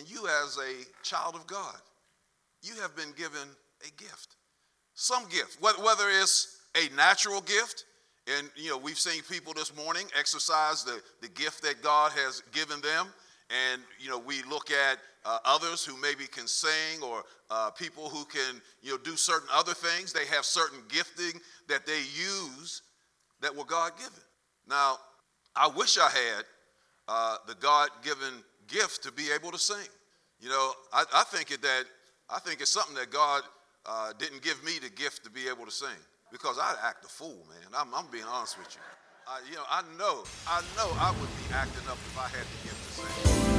you as a child of God, you have been given a gift. Some gift, whether it's a natural gift, and we've seen people this morning exercise the gift that God has given them, and we look at others who maybe can sing, or people who can do certain other things. They have certain gifting that they use that were God-given. Now, I wish I had the God-given gift to be able to sing. I think it's something that God didn't give me the gift to be able to sing, because I'd act a fool, man. I'm being honest with you. I know I would be acting up if I had the gift to sing.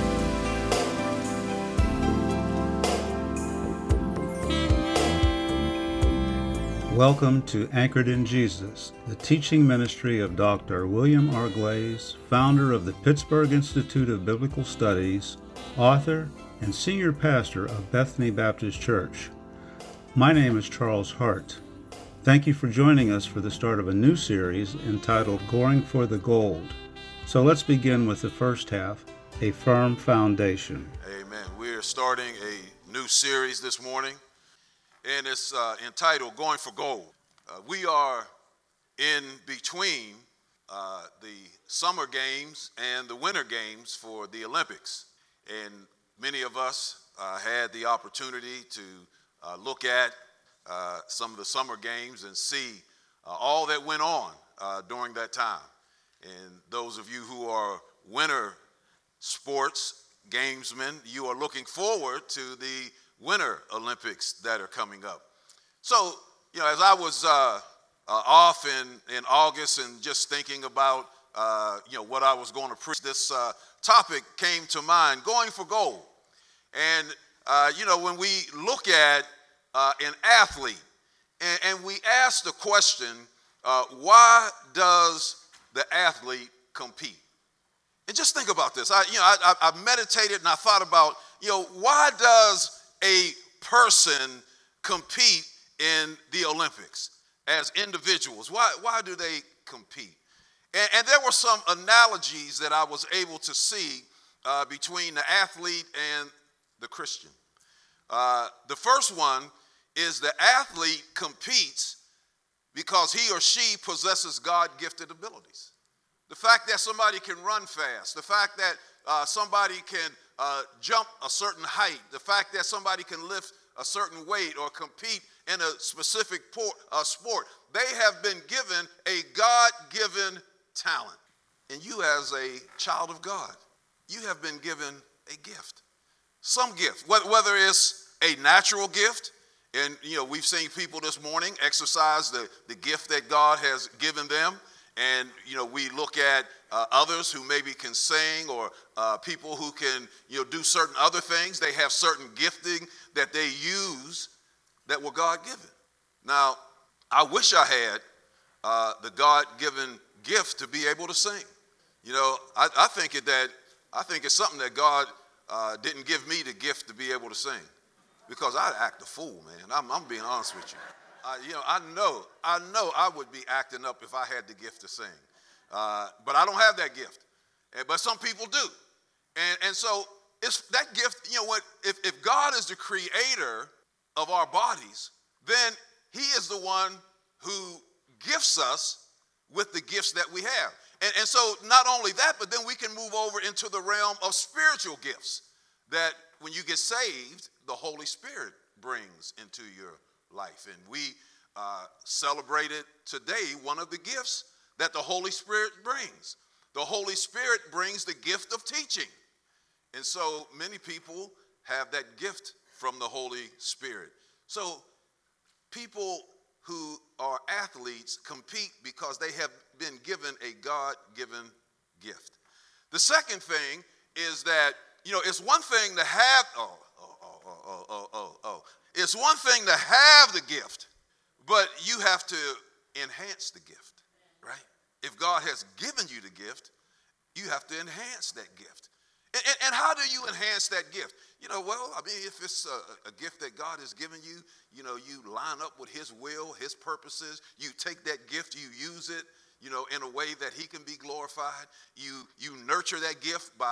Welcome to Anchored in Jesus, the teaching ministry of Dr. William R. Glaze, founder of the Pittsburgh Institute of Biblical Studies, author, and senior pastor of Bethany Baptist Church. My name is Charles Hart. Thank you for joining us for the start of a new series entitled Going for the Gold. So let's begin with the first half, A Firm Foundation. Amen. We're starting a new series this morning, and it's entitled Going for Gold. We are in between the summer games and the winter games for the Olympics. And many of us had the opportunity to look at some of the summer games and see all that went on during that time. And those of you who are winter sports gamesmen, you are looking forward to the Winter Olympics that are coming up. So, as I was off in August and just thinking about, what I was going to preach, this topic came to mind, going for gold. And, when we look at an athlete and we ask the question, why does the athlete compete? And just think about this. I meditated and I thought about, why does a person compete in the Olympics as individuals? Why do they compete? And there were some analogies that I was able to see between the athlete and the Christian. The first one is the athlete competes because he or she possesses God-gifted abilities. The fact that somebody can run fast, the fact that somebody can jump a certain height, the fact that somebody can lift a certain weight or compete in a specific sport, they have been given a God-given talent. And you as a child of God, you have been given a gift. Some gift, whether it's a natural gift, and we've seen people this morning exercise the gift that God has given them. And, we look at others who maybe can sing, or people who can, do certain other things. They have certain gifting that they use that were God-given. Now, I wish I had the God-given gift to be able to sing. I think it's something that God didn't give me the gift to be able to sing, because I'd act a fool, man. I'm being honest with you. I know I would be acting up if I had the gift to sing. But I don't have that gift. But some people do. And so it's that gift, if God is the creator of our bodies, then he is the one who gifts us with the gifts that we have. And so not only that, but then we can move over into the realm of spiritual gifts that when you get saved, the Holy Spirit brings into your life. And we celebrated today one of the gifts that the Holy Spirit brings. The Holy Spirit brings the gift of teaching. And so many people have that gift from the Holy Spirit. So people who are athletes compete because they have been given a God-given gift. The second thing is that, it's one thing to have, it's one thing to have the gift, but you have to enhance the gift, right? If God has given you the gift, you have to enhance that gift. And how do you enhance that gift? If it's a gift that God has given you, you line up with his will, his purposes. You take that gift, you use it, in a way that he can be glorified. You nurture that gift by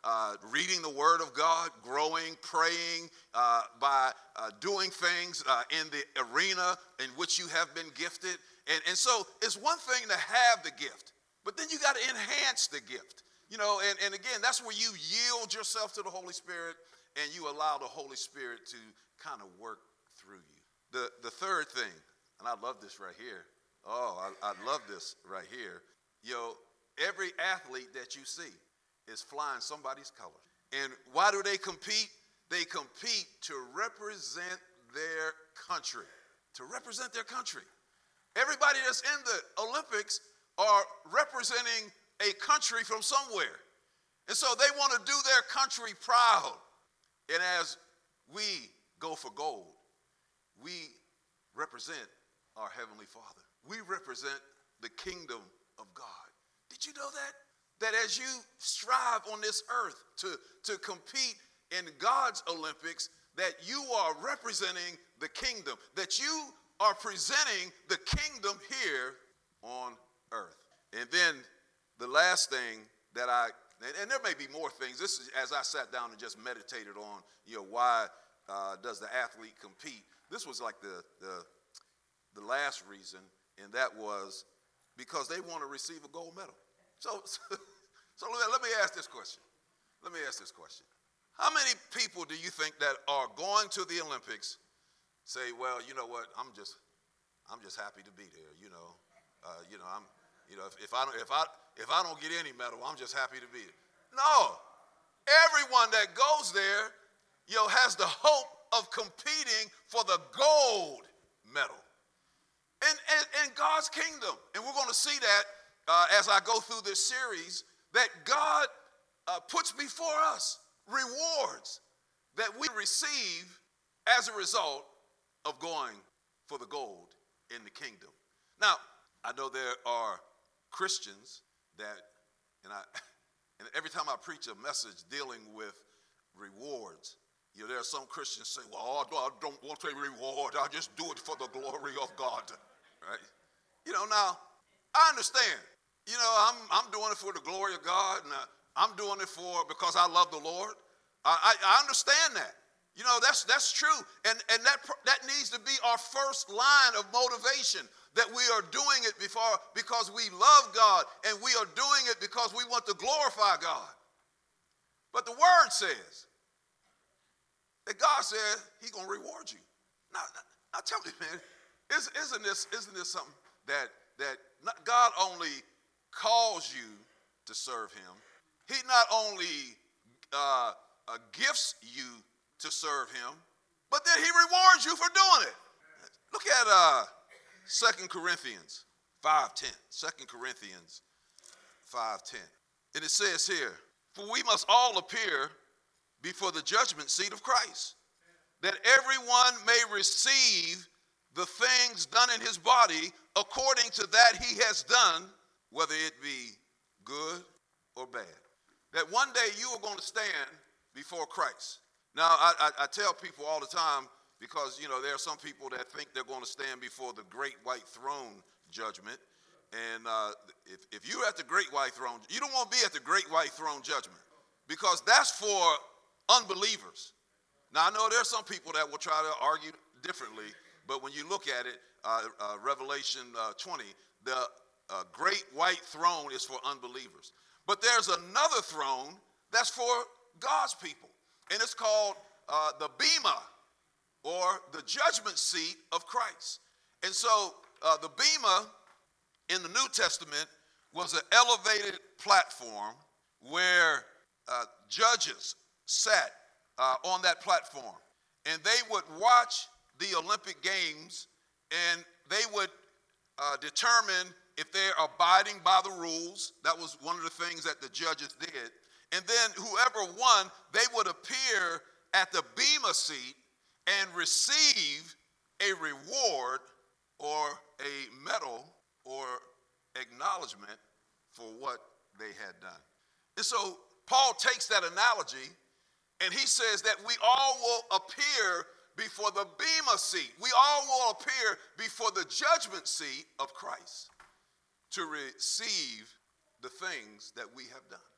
reading the Word of God, growing, praying, by doing things in the arena in which you have been gifted. And so it's one thing to have the gift, but then you got to enhance the gift. And again, that's where you yield yourself to the Holy Spirit and you allow the Holy Spirit to kind of work through you. The third thing, and I love this right here. I love this right here. Every athlete that you see is flying somebody's colors. And why do they compete? They compete to represent their country. To represent their country. Everybody that's in the Olympics are representing a country from somewhere. And so they want to do their country proud. And as we go for gold, we represent our Heavenly Father. We represent the kingdom of God. Did you know that? That as you strive on this earth to compete in God's Olympics, that you are representing the kingdom, that you are presenting the kingdom here on earth. And then the last thing that and there may be more things. This is as I sat down and just meditated on, why does the athlete compete? This was like the last reason, and that was because they want to receive a gold medal. So let me ask this question. How many people do you think that are going to the Olympics say, well, you know what, I'm just happy to be there, if I don't get any medal, I'm just happy to be there. No. Everyone that goes there, has the hope of competing for the gold medal in God's kingdom. And we're going to see that as I go through this series, that God puts before us rewards that we receive as a result of going for the gold in the kingdom. Now, I know there are Christians that, and every time I preach a message dealing with rewards, there are some Christians say, well, I don't want a reward. I just do it for the glory of God, right? Now, I understand. I'm doing it for the glory of God, and I'm doing it because I love the Lord. I understand that. That's true. And that needs to be our first line of motivation, that we are doing it because we love God, and we are doing it because we want to glorify God. But the Word says that God said He's going to reward you. Now tell me, man, isn't this something that God only calls you to serve Him? He not only gifts you to serve Him, but then He rewards you for doing it. Look at 2 Corinthians 5:10. 2 Corinthians 5:10. And it says here, for we must all appear before the judgment seat of Christ, that everyone may receive the things done in his body according to that he has done, whether it be good or bad. That one day you are going to stand before Christ. Now, I tell people all the time, because, there are some people that think they're going to stand before the great white throne judgment. And if you're at the great white throne, you don't want to be at the great white throne judgment, because that's for unbelievers. Now, I know there are some people that will try to argue differently, but when you look at it, Revelation 20, the great white throne is for unbelievers. But there's another throne that's for God's people, and it's called the Bema, or the judgment seat of Christ. And so the Bema in the New Testament was an elevated platform where judges sat on that platform, and they would watch the Olympic Games, and they would determine if they're abiding by the rules. That was one of the things that the judges did. And then whoever won, they would appear at the Bema seat and receive a reward or a medal or acknowledgement for what they had done. And so Paul takes that analogy and he says that we all will appear before the Bema seat. We all will appear before the judgment seat of Christ to receive the things that we have done.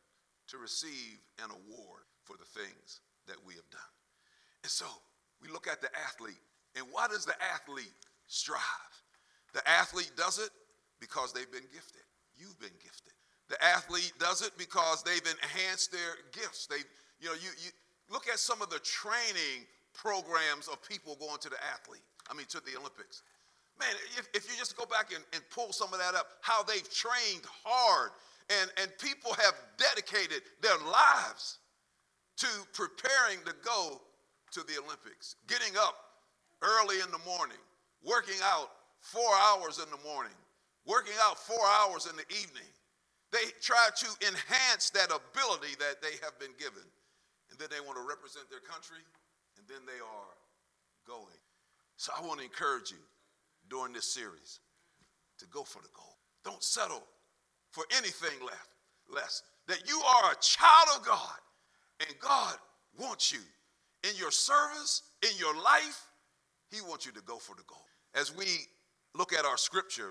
to receive an award for the things that we have done. And so we look at the athlete, and why does the athlete strive? The athlete does it because they've been gifted. You've been gifted. The athlete does it because they've enhanced their gifts. You look at some of the training programs of people going to to the Olympics. Man, if you just go back and pull some of that up, how they've trained hard, and people have dedicated their lives to preparing to go to the Olympics, getting up early in the morning, working out 4 hours in the morning, working out 4 hours in the evening. They try to enhance that ability that they have been given. And then they want to represent their country, and then they are going. So I want to encourage you during this series to go for the goal. Don't settle for anything less. That you are a child of God, and God wants you in your service, in your life. He wants you to go for the goal. As we look at our scripture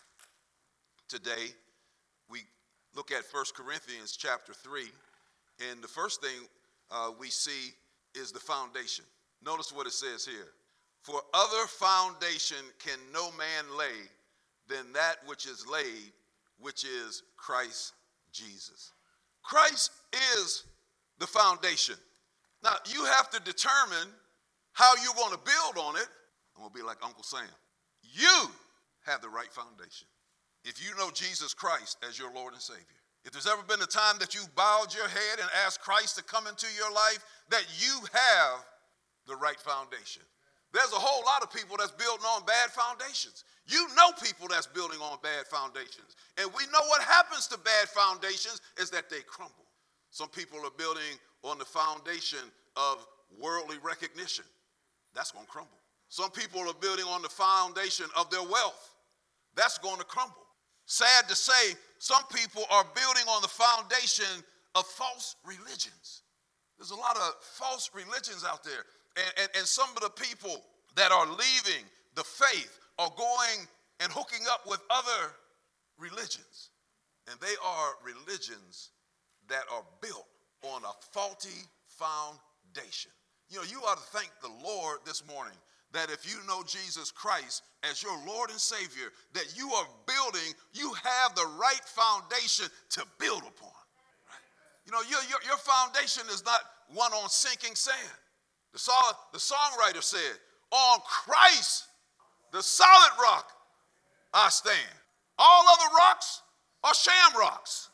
today, we look at 1 Corinthians chapter 3, and the first thing we see is the foundation. Notice what it says here. For other foundation can no man lay than that which is laid, which is Christ Jesus. Christ is the foundation. Now, you have to determine how you're going to build on it. I'm going to be like Uncle Sam. You have the right foundation. If you know Jesus Christ as your Lord and Savior, if there's ever been a time that you bowed your head and asked Christ to come into your life, that you have the right foundation. There's a whole lot of people that's building on bad foundations. You know people that's building on bad foundations. And we know what happens to bad foundations is that they crumble. Some people are building on the foundation of worldly recognition. That's going to crumble. Some people are building on the foundation of their wealth. That's going to crumble. Sad to say, some people are building on the foundation of false religions. There's a lot of false religions out there. And some of the people that are leaving the faith are going and hooking up with other religions. And they are religions that are built on a faulty foundation. You know, you ought to thank the Lord this morning that if you know Jesus Christ as your Lord and Savior, that you are building, you have the right foundation to build upon. Right? You know, your foundation is not one on sinking sand. The songwriter said, on Christ, the solid rock, I stand. All other rocks are shamrocks.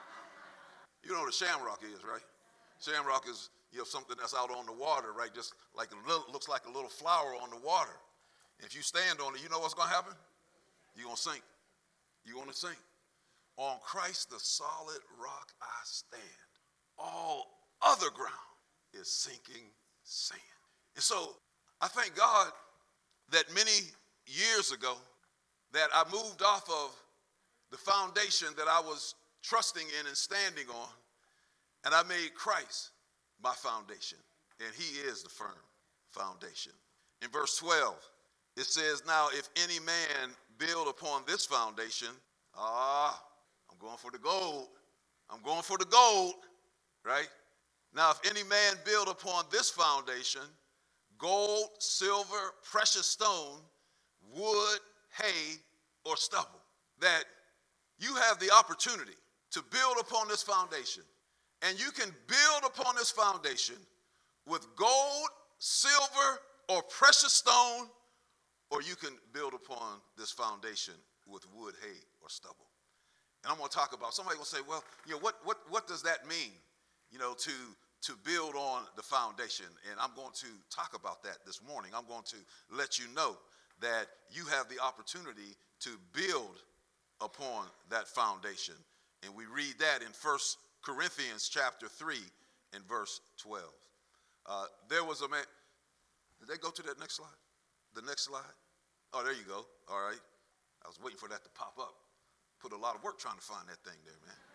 You know what a shamrock is, right? Shamrock is something that's out on the water, right? Just like looks like a little flower on the water. If you stand on it, you know what's going to happen? You're going to sink. You're going to sink. On Christ, the solid rock, I stand. All other ground is sinking sand. And so I thank God that many years ago that I moved off of the foundation that I was trusting in and standing on, and I made Christ my foundation, and he is the firm foundation. In verse 12, it says, now if any man build upon this foundation, I'm going for the gold. I'm going for the gold, right? Now, if any man build upon this foundation, gold, silver, precious stone, wood, hay, or stubble, that you have the opportunity to build upon this foundation. And you can build upon this foundation with gold, silver, or precious stone, or you can build upon this foundation with wood, hay, or stubble. And I'm going to talk about, somebody will say, well, what does that mean, to build on the foundation? And I'm going to talk about that this morning. I'm going to let you know that you have the opportunity to build upon that foundation. And we read that in 1 Corinthians chapter 3 and verse 12. There was a man. Did they go to that next slide? The next slide? Oh, there you go. All right. I was waiting for that to pop up. Put a lot of work trying to find that thing there,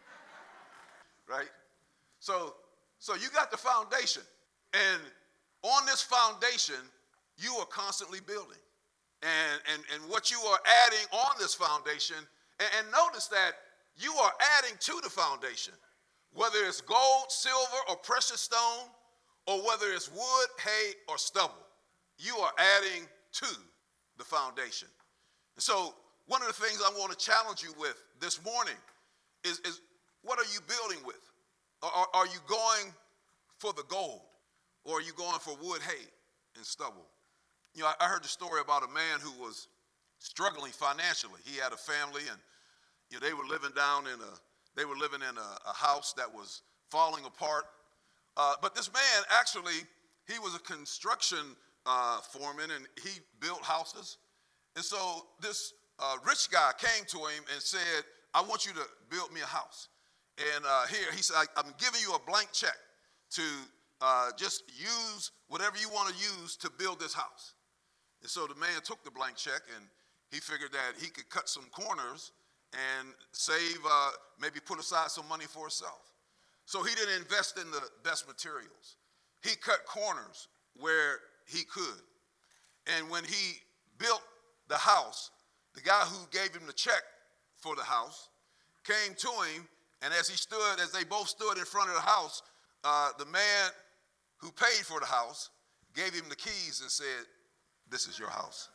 man. Right? So you got the foundation. And on this foundation, you are constantly building. And what you are adding on this foundation, and notice that you are adding to the foundation. whether it's gold, silver, or precious stone, or whether it's wood, hay, or stubble, you are adding to the foundation. And so one of the things I want to challenge you with this morning is what are you building with? Are you going for the gold, or are you going for wood, hay, and stubble? You know, I heard the story about a man who was struggling financially. He had a family, and you know, they were living in a house that was falling apart. But this man, actually, he was a construction foreman, and he built houses. And so this rich guy came to him and said, I want you to build me a house. And here, he said, I'm giving you a blank check to just use whatever you want to use to build this house. And so the man took the blank check, and he figured that he could cut some corners and save, maybe put aside some money for himself. So he didn't invest in the best materials. He cut corners where he could. And when he built the house, the guy who gave him the check for the house came to him, and as they both stood in front of the house, the man who paid for the house gave him the keys and said, this is your house.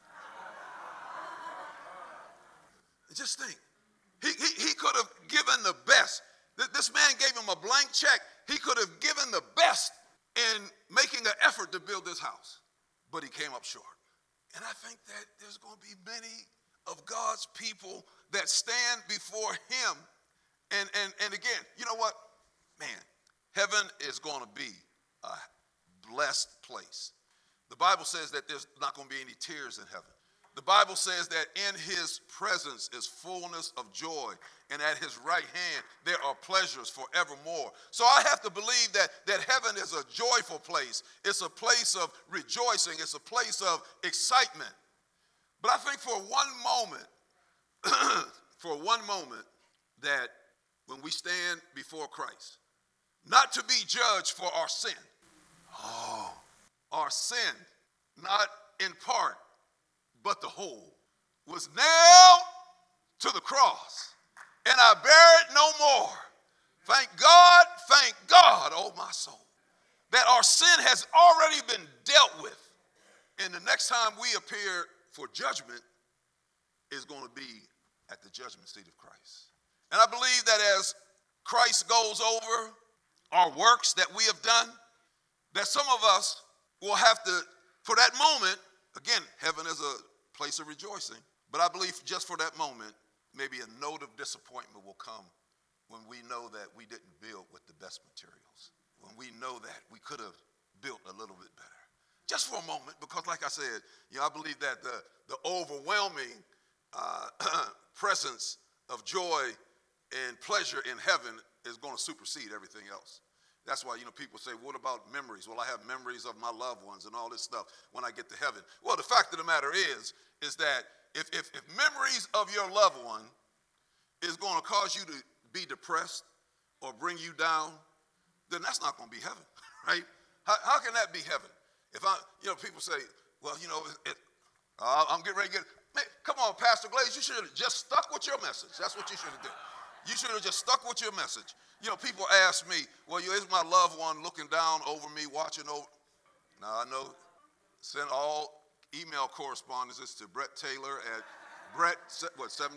Just think, he could have given the best. This man gave him a blank check. He could have given the best in making an effort to build this house, but he came up short. And I think that there's going to be many of God's people that stand before him. And again, you know what? Man, heaven is going to be a blessed place. The Bible says that there's not going to be any tears in heaven. The Bible says that in his presence is fullness of joy, and at his right hand there are pleasures forevermore. So I have to believe that heaven is a joyful place. It's a place of rejoicing. It's a place of excitement. But I think for one moment, that when we stand before Christ, not to be judged for our sin. Our sin, not in part, but the whole, was nailed to the cross, and I bear it no more. Thank God, oh my soul, that our sin has already been dealt with. And the next time we appear for judgment is going to be at the judgment seat of Christ. And I believe that as Christ goes over our works that we have done, that some of us will have to, for that moment, again, heaven is a place of rejoicing, but I believe just for that moment, maybe a note of disappointment will come when we know that we didn't build with the best materials, when we know that we could have built a little bit better. Just for a moment, because like I said, I believe that the overwhelming presence of joy and pleasure in heaven is going to supersede everything else. That's why, people say, what about memories? Well, I have memories of my loved ones and all this stuff when I get to heaven. Well, the fact of the matter is that if memories of your loved one is going to cause you to be depressed or bring you down, then that's not going to be heaven, right? How can that be heaven? If people say, well, I'm getting ready to man, come on, Pastor Glaze, you should have just stuck with your message. That's what you should have done. You should have just stuck with your message. People ask me, well, is my loved one looking down over me, watching over? Now, I know, send all email correspondences to Brett Taylor at Brett, what, 7?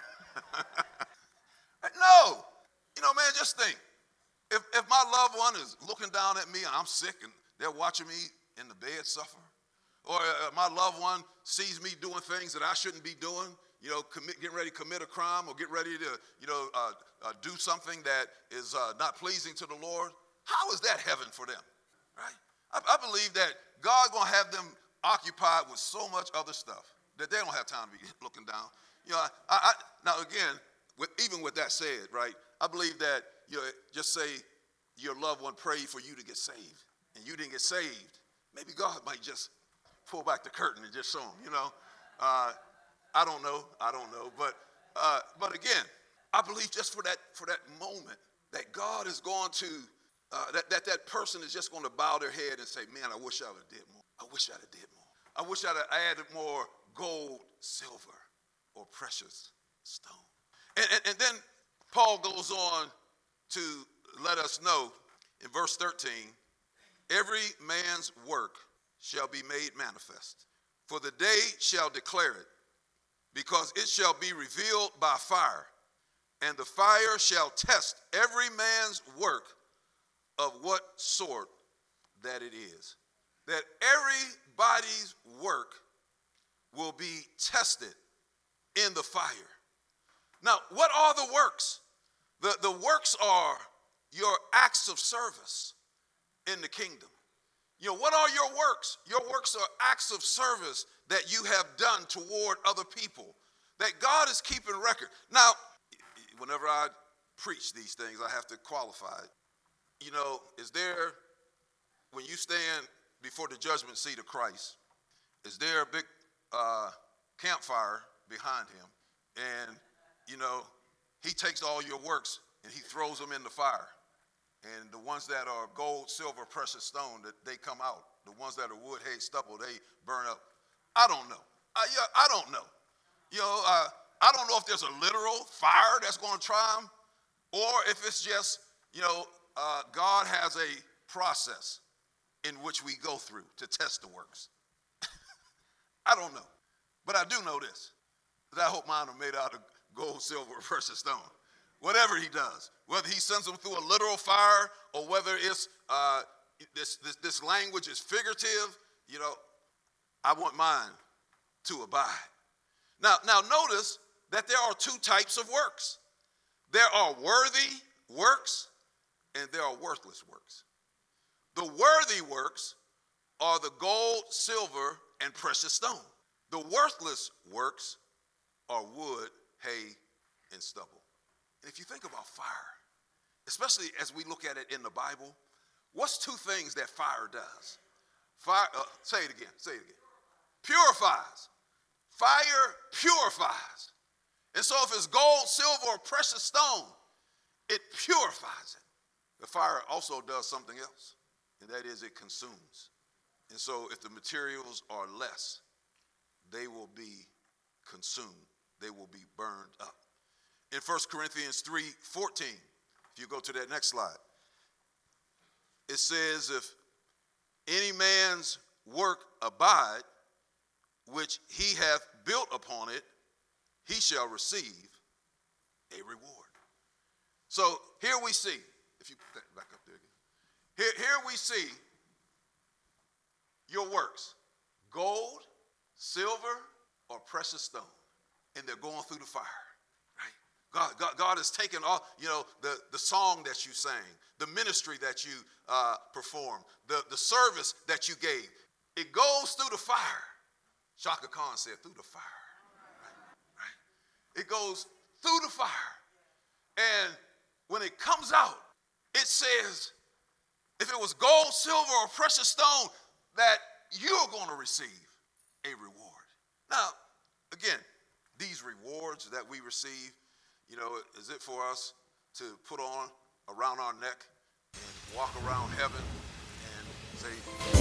No. Man, just think. If my loved one is looking down at me and I'm sick and they're watching me in the bed suffer, or my loved one sees me doing things that I shouldn't be doing, getting ready to commit a crime or get ready to, do something that is not pleasing to the Lord, how is that heaven for them, right? I believe that God's going to have them occupied with so much other stuff that they don't have time to be looking down. Now again, even with that said, right, I believe that, just say your loved one prayed for you to get saved and you didn't get saved. Maybe God might just pull back the curtain and just show them, I don't know. But again, I believe just for that moment that God is going to, that person is just going to bow their head and say, man, I wish I would have did more. I wish I'd have did more. I wish I'd have added more gold, silver, or precious stone. And then Paul goes on to let us know in verse 13, every man's work shall be made manifest, for the day shall declare it, because it shall be revealed by fire, and the fire shall test every man's work of what sort that it is. That everybody's work will be tested in the fire. Now, what are the works? The works are your acts of service in the kingdom. You know, what are your works? Your works are acts of service that you have done toward other people, that God is keeping record. Now, whenever I preach these things, I have to qualify it. You know, is there, when you stand before the judgment seat of Christ, is there a big campfire behind him? And, you know, he takes all your works and he throws them in the fire. And the ones that are gold, silver, precious stone, that they come out. The ones that are wood, hay, stubble, they burn up. I don't know. I don't know. You know, I don't know if there's a literal fire that's going to try them, or if it's just, you know, God has a process in which we go through to test the works. I don't know. But I do know this, that I hope mine are made out of gold, silver, or precious stone. Whatever he does, whether he sends them through a literal fire or whether it's this language is figurative, you know, I want mine to abide. Now notice that there are two types of works. There are worthy works and there are worthless works. The worthy works are the gold, silver, and precious stone. The worthless works are wood, hay, and stubble. And if you think about fire, especially as we look at it in the Bible, what's two things that fire does? Fire, say it again. Purifies. Fire purifies. And so if it's gold, silver, or precious stone, it purifies it. The fire also does something else, and that is it consumes. And so if the materials are less, they will be consumed. They will be burned up. In 1 Corinthians 3:14, if you go to that next slide, it says, if any man's work abide, which he hath built upon it, he shall receive a reward. So here we see, if you put that back up there again, here we see your works, gold, silver, or precious stone, and they're going through the fire. God has taken all, you know, the song that you sang, the ministry that you performed, the service that you gave. It goes through the fire. Shaka Khan said, through the fire. Right? It goes through the fire. And when it comes out, it says, if it was gold, silver, or precious stone, that you're going to receive a reward. Now, again, these rewards that we receive, you know, is it for us to put on around our neck and walk around heaven and say,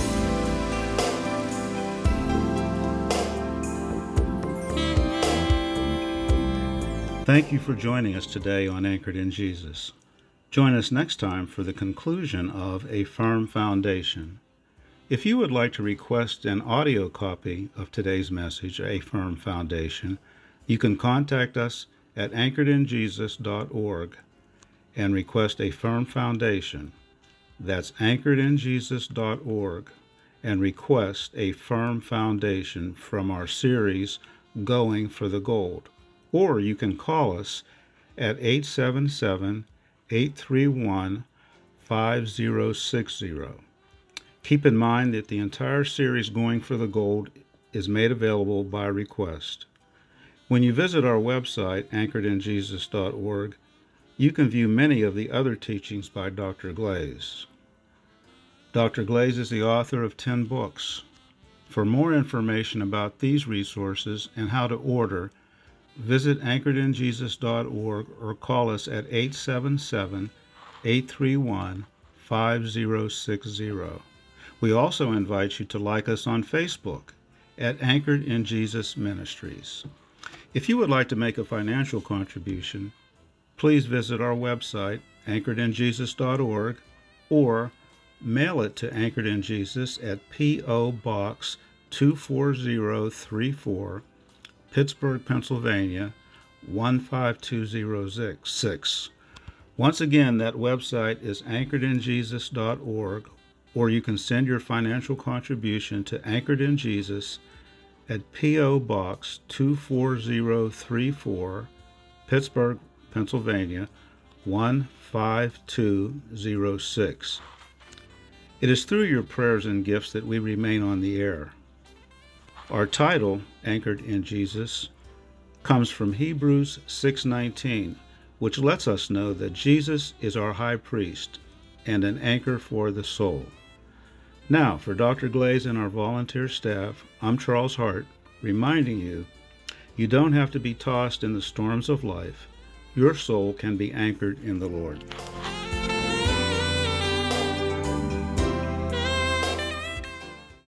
Thank you for joining us today on Anchored in Jesus. Join us next time for the conclusion of A Firm Foundation. If you would like to request an audio copy of today's message, A Firm Foundation, you can contact us at anchoredinjesus.org and request A Firm Foundation. That's anchoredinjesus.org and request A Firm Foundation from our series, Going for the Gold. Or you can call us at 877-831-5060. Keep in mind that the entire series, Going for the Gold, is made available by request. When you visit our website, anchoredinjesus.org, you can view many of the other teachings by Dr. Glaze. Dr. Glaze is the author of 10 books. For more information about these resources and how to order, visit anchoredinjesus.org or call us at 877-831-5060. We also invite you to like us on Facebook at Anchored in Jesus Ministries. If you would like to make a financial contribution, please visit our website anchoredinjesus.org, or mail it to Anchored in Jesus at P.O. Box 24034, Pittsburgh, Pennsylvania 15206. Once again, that website is anchoredinjesus.org, or you can send your financial contribution to Anchored in Jesus at P.O. Box 24034, Pittsburgh, Pennsylvania 15206. It is through your prayers and gifts that we remain on the air. Our title, Anchored in Jesus, comes from Hebrews 6:19, which lets us know that Jesus is our high priest and an anchor for the soul. Now, for Dr. Glaze and our volunteer staff, I'm Charles Hart, reminding you, you don't have to be tossed in the storms of life. Your soul can be anchored in the Lord.